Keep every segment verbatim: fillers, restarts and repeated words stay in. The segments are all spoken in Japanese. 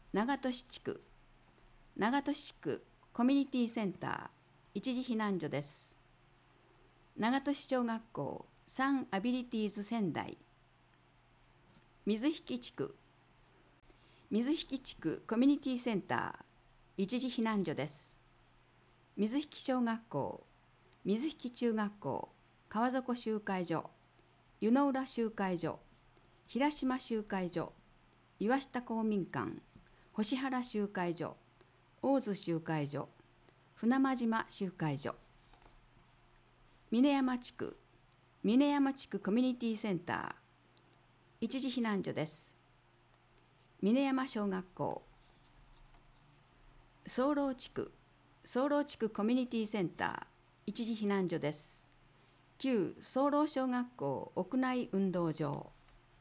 長門市地区長門市地区コミュニティセンター一時避難所です。長門市小学校サンアビリティーズ仙台水引地区水引地区コミュニティセンター一時避難所です。水引小学校水引中学校川底集会所湯の浦集会所平島集会所岩下公民館星原集会所大津集会所船間島集会所峰山地区峰山地区コミュニティセンター一時避難所です。峰山小学校宗老地区宗老地区コミュニティセンター一時避難所です。旧宗老小学校屋内運動場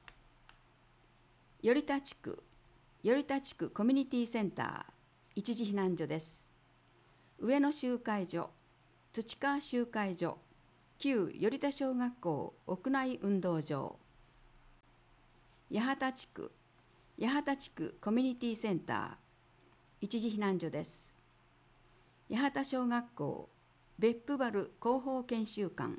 頼田地区頼田地区コミュニティセンター一時避難所です。上野集会所土川集会所旧頼田小学校屋内運動場八幡地区八幡地区コミュニティセンター一時避難所です。八幡小学校別府原広報研修館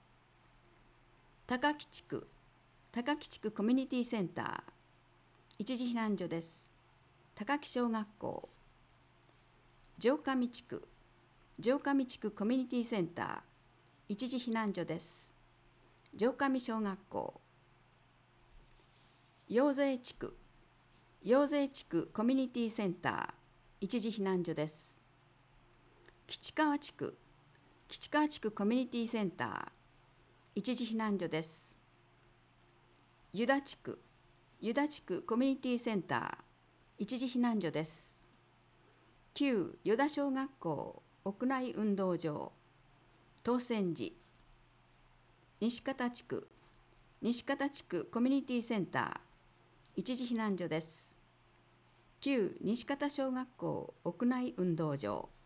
高木地区高木地区コミュニティセンター一時避難所です。高木小学校城上地区城上地区コミュニティセンター一時避難所です。城上小学校陽勢地区陽勢地区コミュニティセンター一時避難所です。吉川地区吉川地区コミュニティセンター一時避難所です。湯田地区湯田地区コミュニティセンター一時避難所です。旧湯田小学校屋内運動場東泉寺西方地区西方地区コミュニティセンター一時避難所です。旧西方小学校屋内運動場